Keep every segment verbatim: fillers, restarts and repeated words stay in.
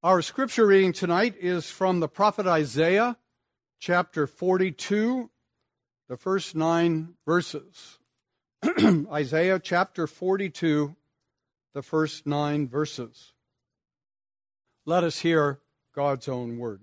Our scripture reading tonight is from the prophet Isaiah, chapter forty-two, the first nine verses. Isaiah chapter forty-two, the first nine verses. Let us hear God's own word.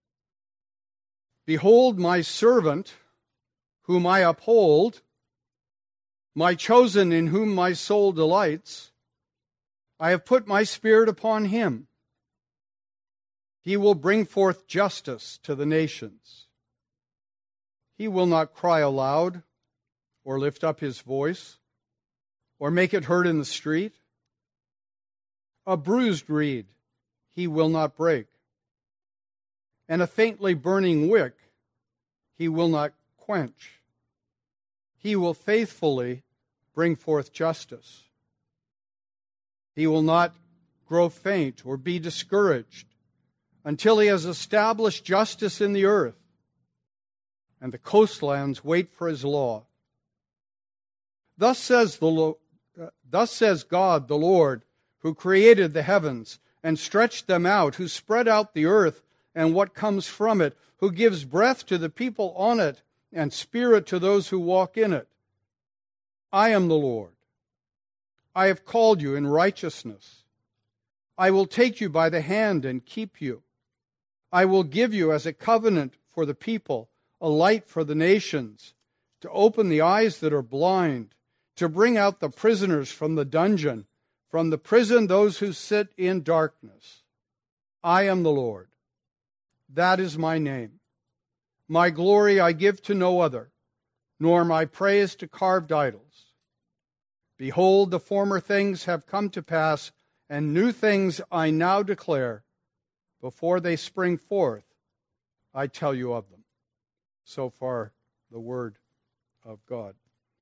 Behold my servant, whom I uphold, my chosen in whom my soul delights. I have put my spirit upon him. He will bring forth justice to the nations. He will not cry aloud, or lift up his voice, or make it heard in the street. A bruised reed he will not break, and a faintly burning wick he will not quench. He will faithfully bring forth justice. He will not grow faint or be discouraged until he has established justice in the earth, and the coastlands wait for his law. Thus says the Lo- uh, thus says God the Lord, who created the heavens and stretched them out, who spread out the earth and what comes from it, who gives breath to the people on it and spirit to those who walk in it. I am the Lord. I have called you in righteousness. I will take you by the hand and keep you. I will give you as a covenant for the people, a light for the nations, to open the eyes that are blind, to bring out the prisoners from the dungeon, from the prison those who sit in darkness. I am the Lord. That is my name. My glory I give to no other, nor my praise to carved idols. Behold, the former things have come to pass, and new things I now declare. Before they spring forth, I tell you of them. So far, the word of God.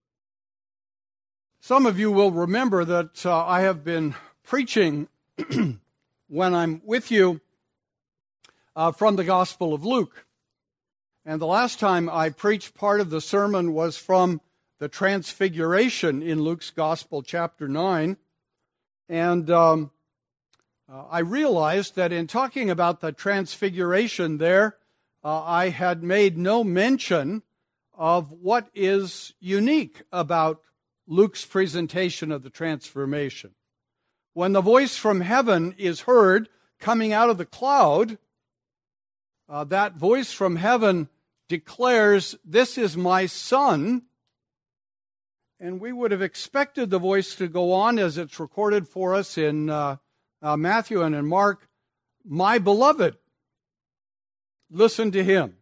Some of you will remember that uh, I have been preaching when I'm with you uh, from the Gospel of Luke. And the last time I preached, part of the sermon was from the Transfiguration in Luke's Gospel, chapter nine. And um, uh, I realized that in talking about the Transfiguration there, uh, I had made no mention of what is unique about Luke's presentation of the transformation. When the voice from heaven is heard coming out of the cloud, uh, that voice from heaven declares, "This is my son." And we would have expected the voice to go on as it's recorded for us in uh, uh, Matthew and in Mark, "My beloved, listen to him."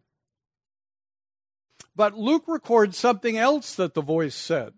But Luke records something else that the voice said.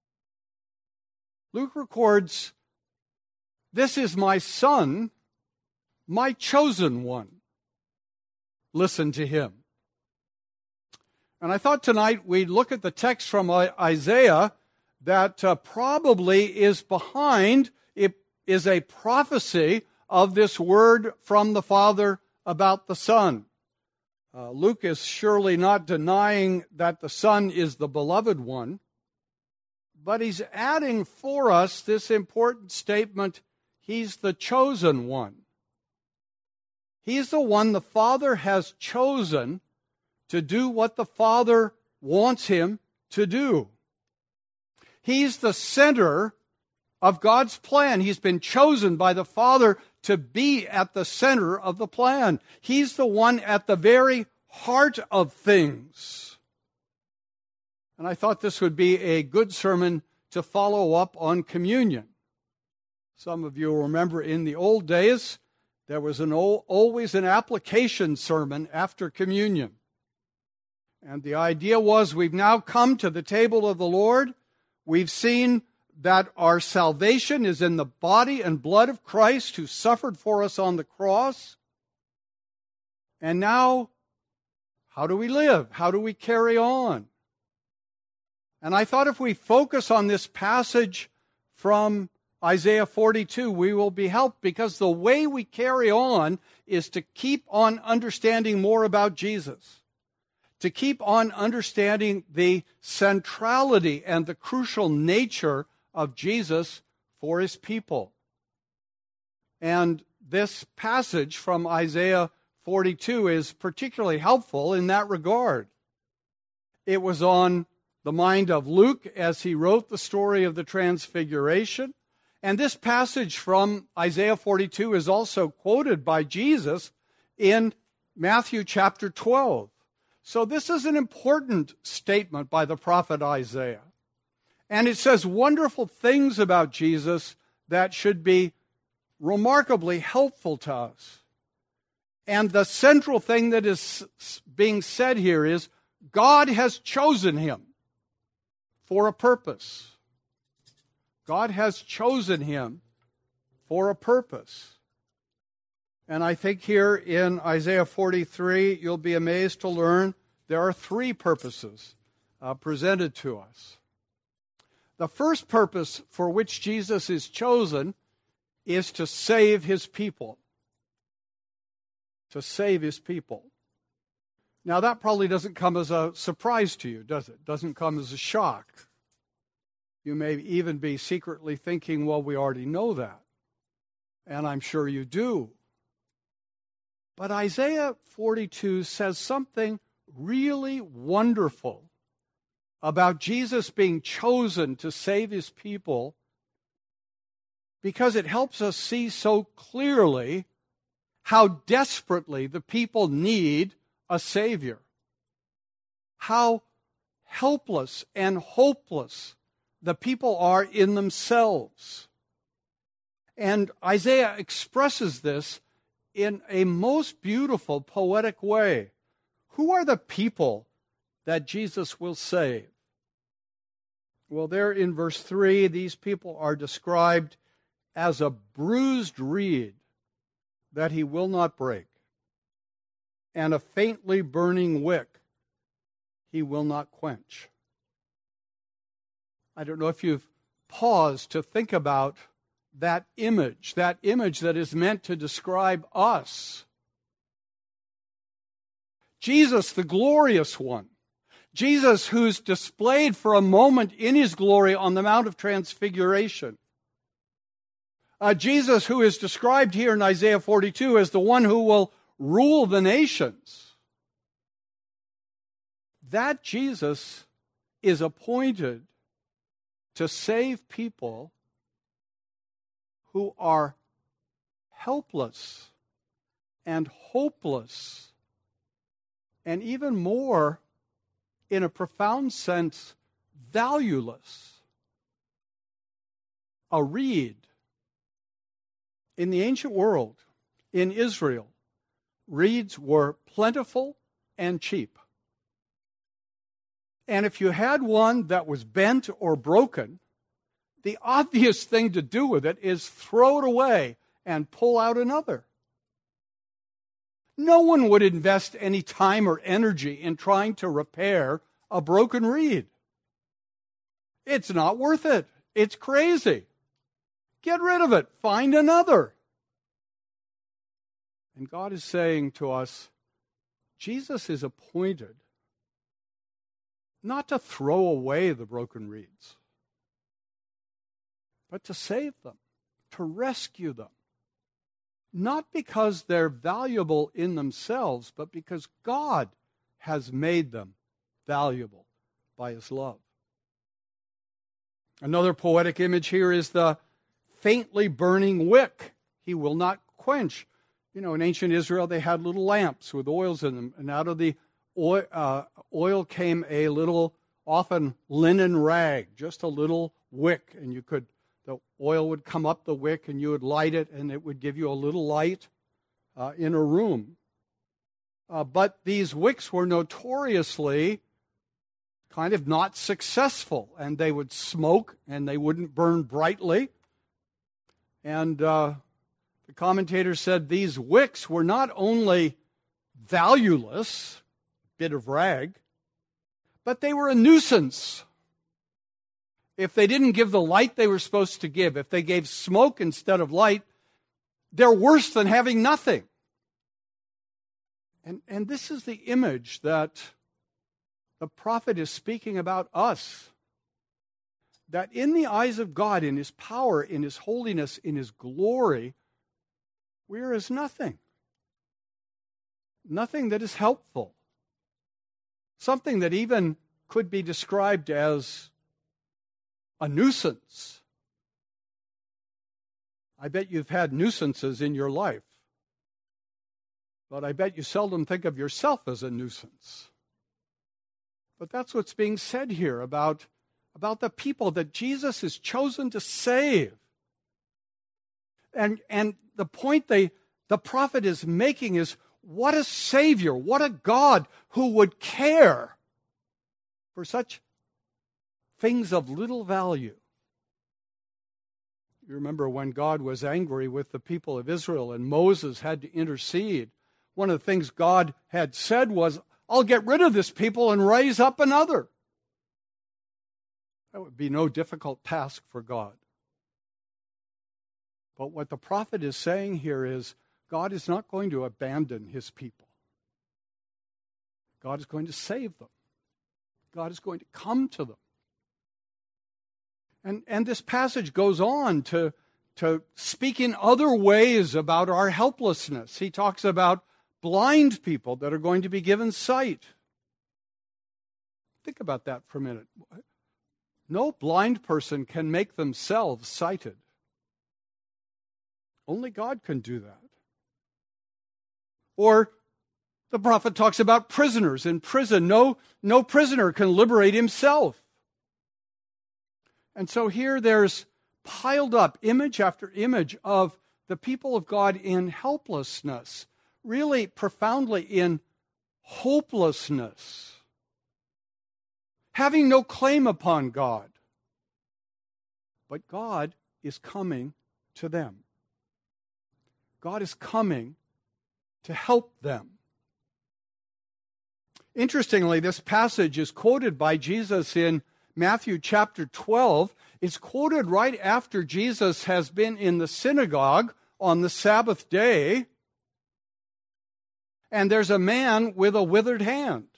Luke records, "This is my son, my chosen one. Listen to him." And I thought tonight we'd look at the text from Isaiah that uh, probably is behind, it is a prophecy of this word from the Father about the Son. Uh, Luke is surely not denying that the Son is the beloved one, but he's adding for us this important statement, he's the chosen one. He's the one the Father has chosen to do what the Father wants him to do. He's the center of God's plan. He's been chosen by the Father to be at the center of the plan. He's the one at the very heart of things. And I thought this would be a good sermon to follow up on communion. Some of you will remember in the old days, there was an old, always an application sermon after communion. And the idea was, we've now come to the table of the Lord. We've seen that our salvation is in the body and blood of Christ who suffered for us on the cross. And now, how do we live? How do we carry on? And I thought if we focus on this passage from Isaiah forty-two, we will be helped, because the way we carry on is to keep on understanding more about Jesus, to keep on understanding the centrality and the crucial nature of Jesus for his people. And this passage from Isaiah forty-two is particularly helpful in that regard. It was on the mind of Luke as he wrote the story of the Transfiguration. And this passage from Isaiah forty-two is also quoted by Jesus in Matthew chapter twelve. So this is an important statement by the prophet Isaiah. And it says wonderful things about Jesus that should be remarkably helpful to us. And the central thing that is being said here is God has chosen him for a purpose. God has chosen him for a purpose. And I think here in Isaiah forty-three, you'll be amazed to learn there are three purposes uh, presented to us. The first purpose for which Jesus is chosen is to save his people. To save his people. Now, that probably doesn't come as a surprise to you, does it? Doesn't come as a shock. You may even be secretly thinking, well, we already know that. And I'm sure you do. But Isaiah forty-two says something really wonderful about Jesus being chosen to save his people, because it helps us see so clearly how desperately the people need a Savior. How helpless and hopeless the people are in themselves. And Isaiah expresses this in a most beautiful, poetic way. Who are the people that Jesus will save? Well, there in verse three, these people are described as a bruised reed that he will not break, and a faintly burning wick he will not quench. I don't know if you've paused to think about that image, that image that is meant to describe us. Jesus, the glorious one. Jesus, who's displayed for a moment in his glory on the Mount of Transfiguration. Uh, Jesus, who is described here in Isaiah forty-two as the one who will rule the nations. That Jesus is appointed to save people who are helpless and hopeless, and even more, in a profound sense, valueless. A reed. In the ancient world, in Israel, reeds were plentiful and cheap. And if you had one that was bent or broken, the obvious thing to do with it is throw it away and pull out another. No one would invest any time or energy in trying to repair a broken reed. It's not worth it. It's crazy. Get rid of it. Find another. And God is saying to us, Jesus is appointed not to throw away the broken reeds, but to save them, to rescue them. Not because they're valuable in themselves, but because God has made them valuable by his love. Another poetic image here is the faintly burning wick he will not quench. You know, in ancient Israel, they had little lamps with oils in them, and out of the oil, uh, oil came a little, often linen rag, just a little wick, and you could, the oil would come up the wick, and you would light it, and it would give you a little light uh, in a room. Uh, but these wicks were notoriously kind of not successful, and they would smoke, and they wouldn't burn brightly. And uh, the commentator said these wicks were not only valueless, bit of rag, but they were a nuisance. If they didn't give the light they were supposed to give, if they gave smoke instead of light, they're worse than having nothing. And, and this is the image that the prophet is speaking about us. That in the eyes of God, in his power, in his holiness, in his glory, we are as nothing. Nothing that is helpful. Something that even could be described as a nuisance. I bet you've had nuisances in your life, but I bet you seldom think of yourself as a nuisance. But that's what's being said here about, about the people that Jesus has chosen to save. And, and the point they, the prophet is making is, what a Savior, what a God who would care for such things of little value. You remember when God was angry with the people of Israel and Moses had to intercede. One of the things God had said was, I'll get rid of this people and raise up another. That would be no difficult task for God. But what the prophet is saying here is, God is not going to abandon his people. God is going to save them. God is going to come to them. And, and this passage goes on to, to speak in other ways about our helplessness. He talks about blind people that are going to be given sight. Think about that for a minute. No blind person can make themselves sighted. Only God can do that. Or the prophet talks about prisoners in prison. No, no prisoner can liberate himself. And so here there's piled up image after image of the people of God in helplessness, really profoundly in hopelessness, having no claim upon God. But God is coming to them. God is coming to help them. Interestingly, this passage is quoted by Jesus in Matthew chapter twelve. It's quoted right after Jesus has been in the synagogue on the Sabbath day, and there's a man with a withered hand.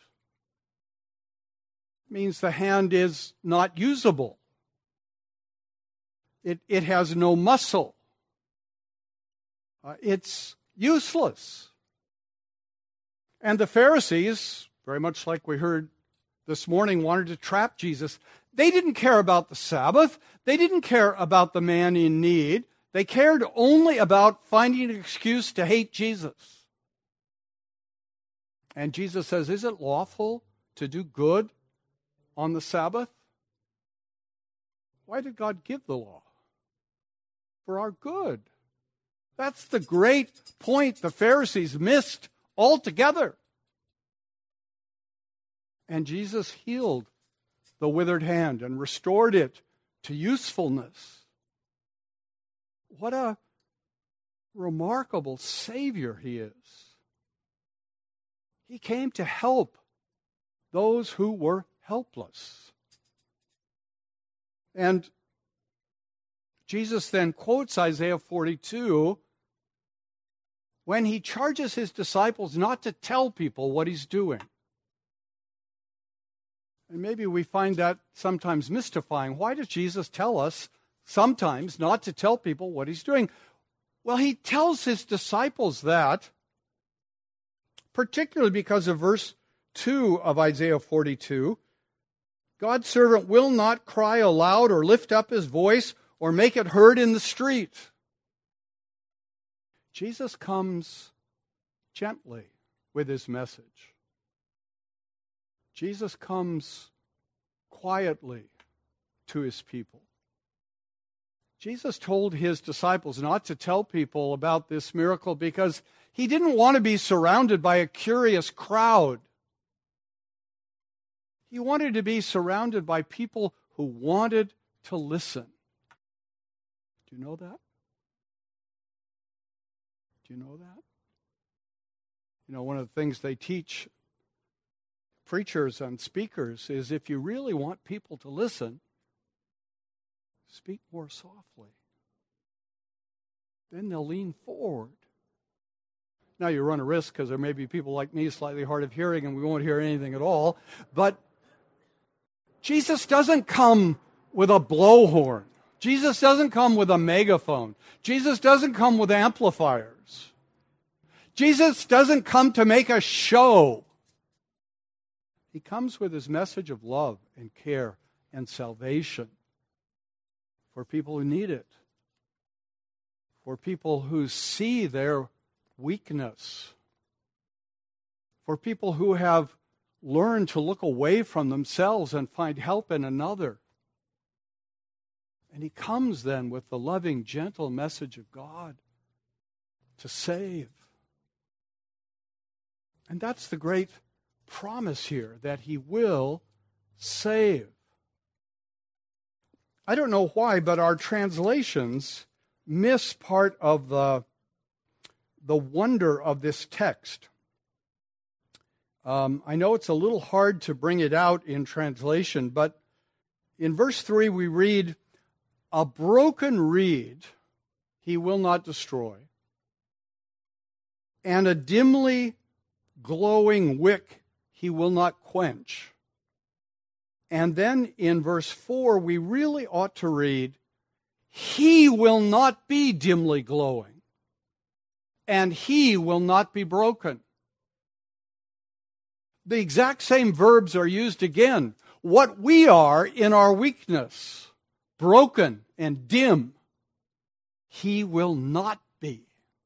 It means the hand is not usable. It, it has no muscle. Uh, it's useless. And the Pharisees, very much like we heard this morning, wanted to trap Jesus. They didn't care about the Sabbath. They didn't care about the man in need. They cared only about finding an excuse to hate Jesus. And Jesus says, is it lawful to do good on the Sabbath? Why did God give the law? For our good. That's the great point the Pharisees missed altogether. And Jesus healed the withered hand and restored it to usefulness. What a remarkable Savior he is. He came to help those who were helpless. And Jesus then quotes Isaiah forty-two when he charges his disciples not to tell people what he's doing. And maybe we find that sometimes mystifying. Why does Jesus tell us sometimes not to tell people what he's doing? Well, he tells his disciples that, particularly because of verse two of Isaiah forty-two. God's servant will not cry aloud or lift up his voice or make it heard in the street. Jesus comes gently with his message. Jesus comes quietly to his people. Jesus told his disciples not to tell people about this miracle because he didn't want to be surrounded by a curious crowd. He wanted to be surrounded by people who wanted to listen. Do you know that? Do you know that? You know, one of the things they teach preachers and speakers is if you really want people to listen, speak more softly. Then they'll lean forward. Now you run a risk because there may be people like me slightly hard of hearing and we won't hear anything at all. But Jesus doesn't come with a blowhorn. Jesus doesn't come with a megaphone. Jesus doesn't come with amplifiers. Jesus doesn't come to make a show. He comes with his message of love and care and salvation for people who need it, for people who see their weakness, for people who have learned to look away from themselves and find help in another. And he comes then with the loving, gentle message of God to save. And that's the great promise here, that he will save. I don't know why, but our translations miss part of the, the wonder of this text. Um, I know it's a little hard to bring it out in translation, but in verse three we read, "A broken reed he will not destroy, and a dimly glowing wick he will not quench." And then in verse four, we really ought to read, "He will not be dimly glowing, and he will not be broken." The exact same verbs are used again. What we are in our weakness, broken and dim, he will not be.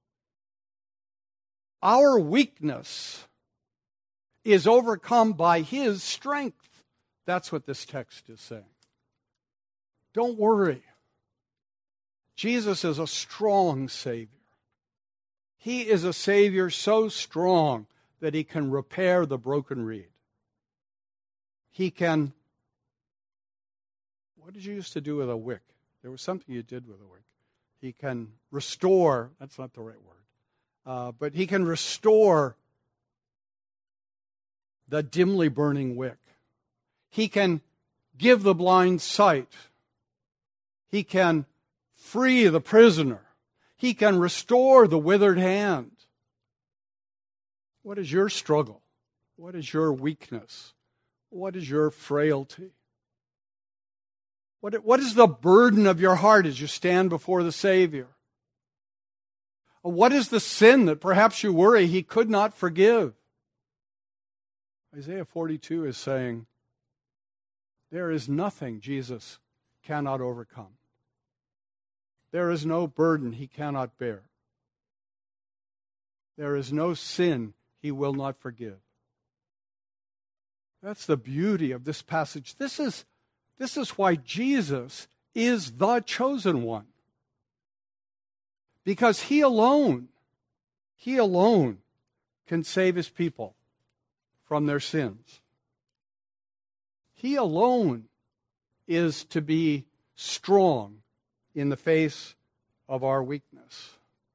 Our weakness is overcome by his strength. That's what this text is saying. Don't worry. Jesus is a strong Savior. He is a Savior so strong that he can repair the broken reed. He can... What did you used to do with a wick? There was something you did with a wick. He can restore... That's not the right word. Uh, but he can restore the dimly burning wick. He can give the blind sight. He can free the prisoner. He can restore the withered hand. What is your struggle? What is your weakness? What is your frailty? What, what is the burden of your heart as you stand before the Savior? What is the sin that perhaps you worry he could not forgive? Isaiah forty-two is saying, there is nothing Jesus cannot overcome. There is no burden he cannot bear. There is no sin he will not forgive. That's the beauty of this passage. This is, this is why Jesus is the chosen one. Because he alone, he alone can save his people from their sins. He alone is to be strong in the face of our weakness.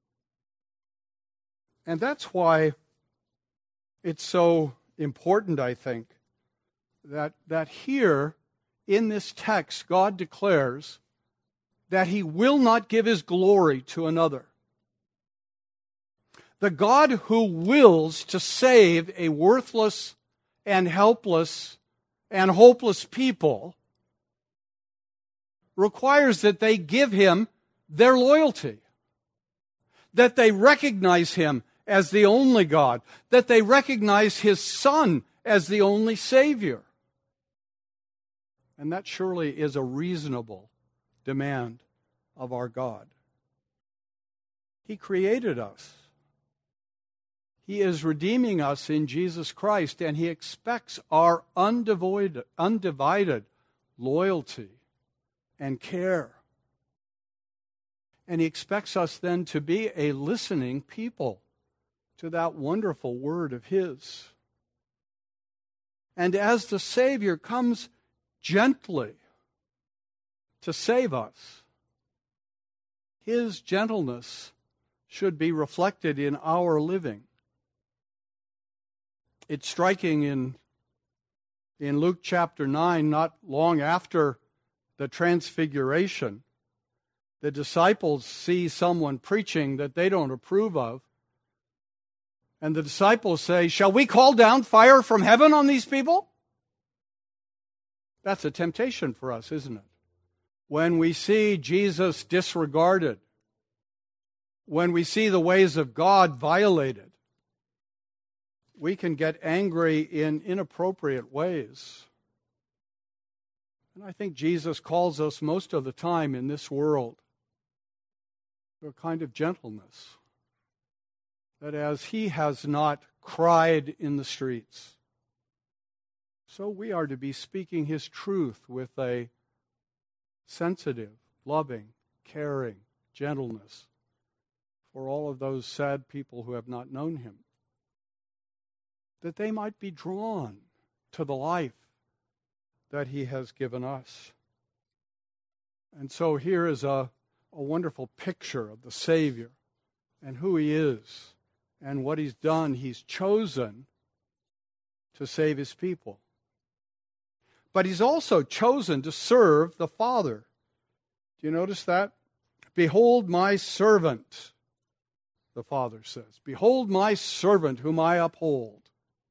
And that's why it's so important, I think, that, that here in this text, God declares that he will not give his glory to another. The God who wills to save a worthless and helpless and hopeless people requires that they give him their loyalty, that they recognize him as the only God, that they recognize his Son as the only Savior. And that surely is a reasonable demand of our God. He created us. He is redeeming us in Jesus Christ, and he expects our undivided, undivided loyalty and care. And he expects us then to be a listening people to that wonderful word of his. And as the Savior comes gently to save us, his gentleness should be reflected in our living. It's striking in, in Luke chapter nine, not long after the transfiguration, the disciples see someone preaching that they don't approve of. And the disciples say, "Shall we call down fire from heaven on these people?" That's a temptation for us, isn't it? when we see Jesus disregarded, when we see the ways of God violated, we can get angry in inappropriate ways. And I think Jesus calls us most of the time in this world to a kind of gentleness. That as he has not cried in the streets, so we are to be speaking his truth with a sensitive, loving, caring gentleness for all of those sad people who have not known him, that they might be drawn to the life that he has given us. And so here is a, a wonderful picture of the Savior and who he is and what he's done. He's chosen to save his people. But he's also chosen to serve the Father. Do you notice that? Behold my servant, the Father says. Behold my servant whom I uphold.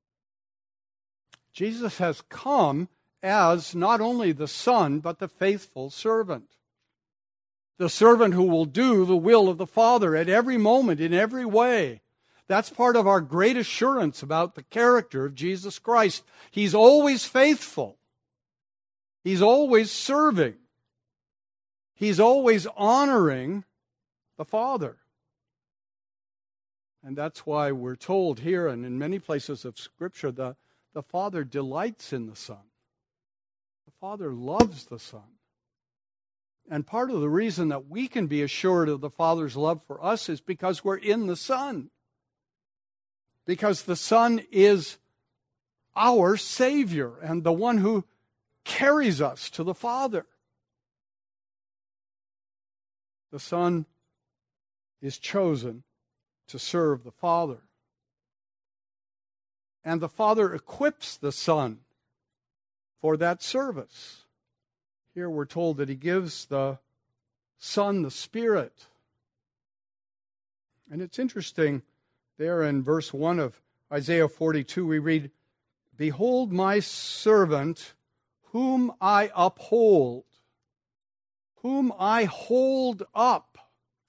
Jesus has come as not only the Son, but the faithful servant. The servant who will do the will of the Father at every moment, in every way. That's part of our great assurance about the character of Jesus Christ. He's always faithful. He's always serving. He's always honoring the Father. And that's why we're told here and in many places of Scripture that the Father delights in the Son. The Father loves the Son. And part of the reason that we can be assured of the Father's love for us is because we're in the Son. Because the Son is our Savior and the one who carries us to the Father. The Son is chosen to serve the Father. And the Father equips the Son for that service. Here we're told that he gives the Son the Spirit. And it's interesting, there in verse one of Isaiah forty-two, we read, Behold my servant, whom I uphold, whom I hold up.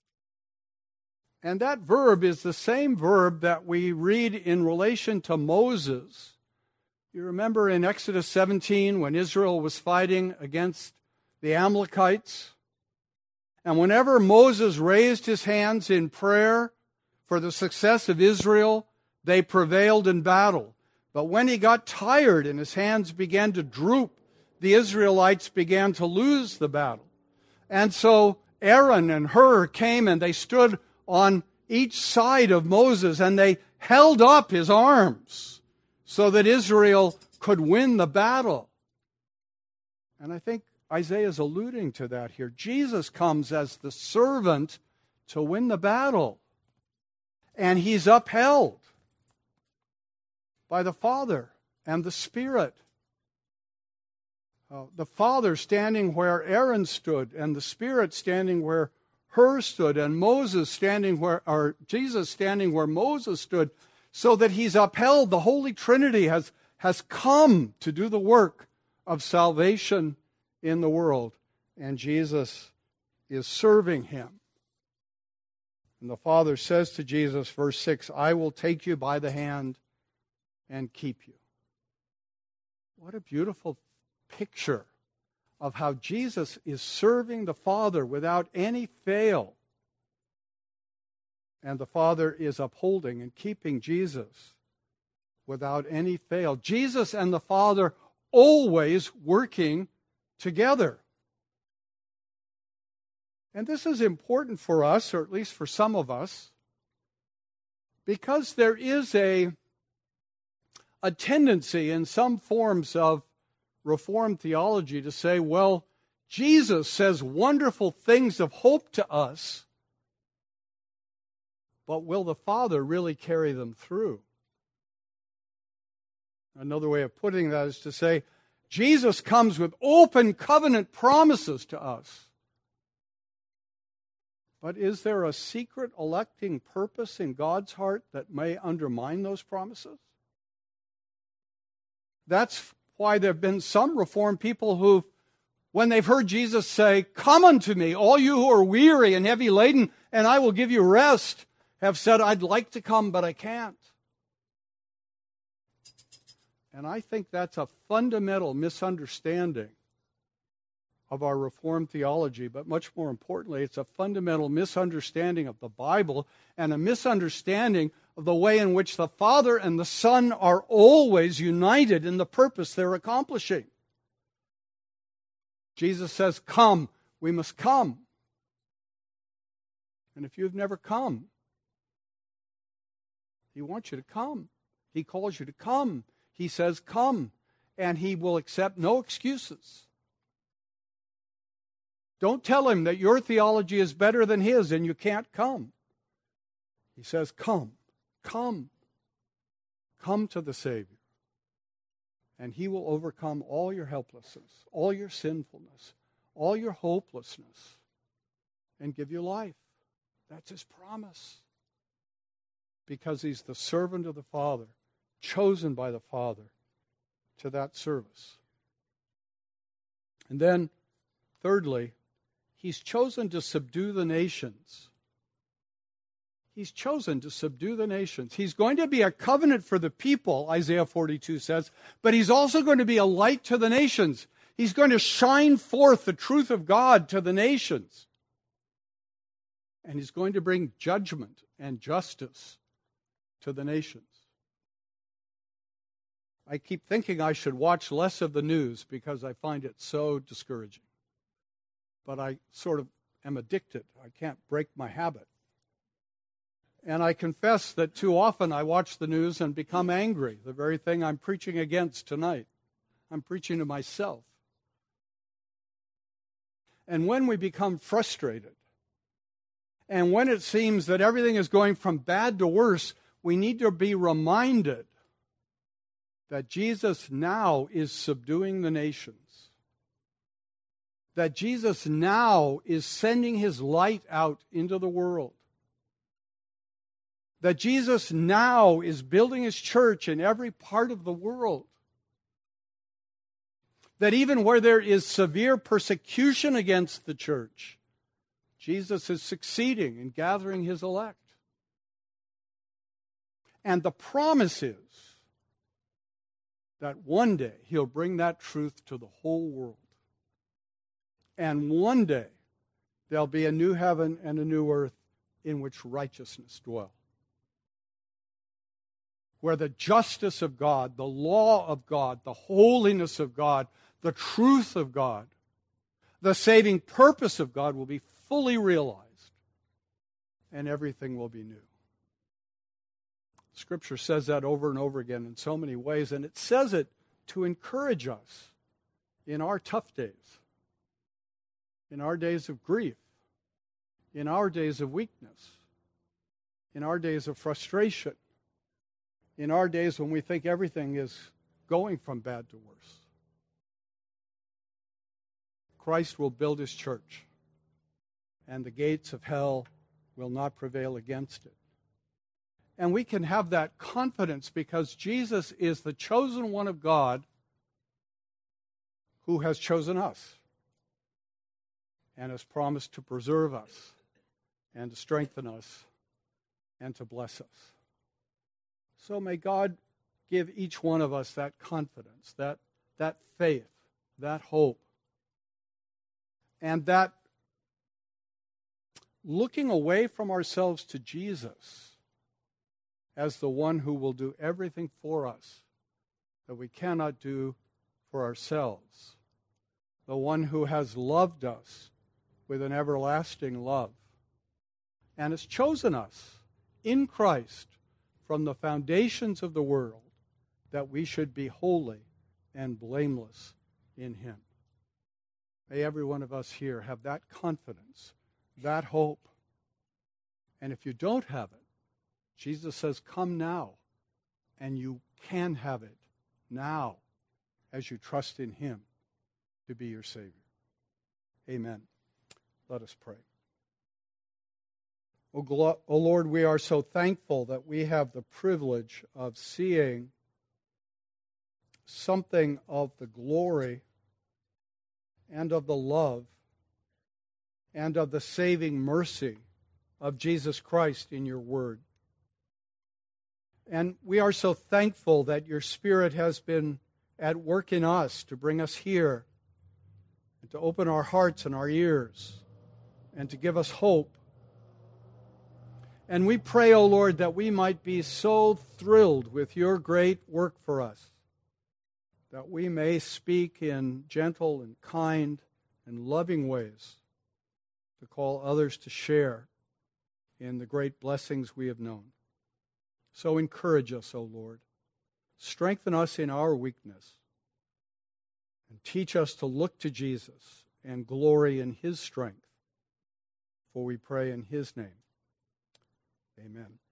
And that verb is the same verb that we read in relation to Moses. You remember in Exodus seventeen when Israel was fighting against the Amalekites? And whenever Moses raised his hands in prayer for the success of Israel, they prevailed in battle. But when he got tired and his hands began to droop, the Israelites began to lose the battle. And so Aaron and Hur came and they stood on each side of Moses and they held up his arms so that Israel could win the battle. And I think Isaiah is alluding to that here. Jesus comes as the servant to win the battle. And he's upheld by the Father and the Spirit. Uh, the Father standing where Aaron stood, and the Spirit standing where Hur stood, and Moses standing where, or Jesus standing where Moses stood, so that he's upheld. The Holy Trinity has, has come to do the work of salvation in the world, and Jesus is serving him. And the Father says to Jesus, verse six, I will take you by the hand and keep you. What a beautiful picture of how Jesus is serving the Father without any fail. And the Father is upholding and keeping Jesus without any fail. Jesus and the Father always working together. And this is important for us, or at least for some of us, because there is a, a tendency in some forms of Reformed theology to say, well, Jesus says wonderful things of hope to us, but will the Father really carry them through? Another way of putting that is to say, Jesus comes with open covenant promises to us. But is there a secret electing purpose in God's heart that may undermine those promises? That's why there have been some Reformed people who've when they've heard Jesus say, "Come unto me, all you who are weary and heavy laden, and I will give you rest," have said, "I'd like to come, but I can't." And I think that's a fundamental misunderstanding of our Reformed theology, but much more importantly, it's a fundamental misunderstanding of the Bible and a misunderstanding of the way in which the Father and the Son are always united in the purpose they're accomplishing. Jesus says, "Come," we must come. And if you've never come, He wants you to come. He calls you to come. He says, "Come," and He will accept no excuses. Don't tell Him that your theology is better than His and you can't come. He says, "Come, come, come to the Savior." And He will overcome all your helplessness, all your sinfulness, all your hopelessness, and give you life. That's His promise. Because He's the servant of the Father, chosen by the Father to that service. And then, thirdly, He's chosen to subdue the nations. He's chosen to subdue the nations. He's going to be a covenant for the people, Isaiah forty-two says, but He's also going to be a light to the nations. He's going to shine forth the truth of God to the nations. And He's going to bring judgment and justice to the nations. I keep thinking I should watch less of the news because I find it so discouraging. But I sort of am addicted. I can't break my habit. And I confess that too often I watch the news and become angry, the very thing I'm preaching against tonight. I'm preaching to myself. And when we become frustrated, and when it seems that everything is going from bad to worse, we need to be reminded that Jesus now is subduing the nations. That Jesus now is sending His light out into the world. That Jesus now is building His church in every part of the world. That even where there is severe persecution against the church, Jesus is succeeding in gathering His elect. And the promise is that one day He'll bring that truth to the whole world. And one day there'll be a new heaven and a new earth in which righteousness dwells. Where the justice of God, the law of God, the holiness of God, the truth of God, the saving purpose of God will be fully realized, and everything will be new. Scripture says that over and over again in so many ways, and it says it to encourage us in our tough days, in our days of grief, in our days of weakness, in our days of frustration, in our days when we think everything is going from bad to worse. Christ will build His church, and the gates of hell will not prevail against it. And we can have that confidence because Jesus is the chosen one of God who has chosen us and has promised to preserve us and to strengthen us and to bless us. So may God give each one of us that confidence, that, that faith, that hope, and that looking away from ourselves to Jesus as the one who will do everything for us that we cannot do for ourselves, the one who has loved us with an everlasting love and has chosen us in Christ from the foundations of the world that we should be holy and blameless in Him. May every one of us here have that confidence, that hope. And if you don't have it, Jesus says, "Come now," and you can have it now as you trust in Him to be your Savior. Amen. Let us pray. O, glo- o Lord, we are so thankful that we have the privilege of seeing something of the glory and of the love and of the saving mercy of Jesus Christ in your word. And we are so thankful that your Spirit has been at work in us to bring us here and to open our hearts and our ears and to give us hope. And we pray, O Lord, that we might be so thrilled with your great work for us, that we may speak in gentle and kind and loving ways to call others to share in the great blessings we have known. So encourage us, O Lord. Strengthen us in our weakness. And teach us to look to Jesus and glory in his strength. For we pray in his name. Amen.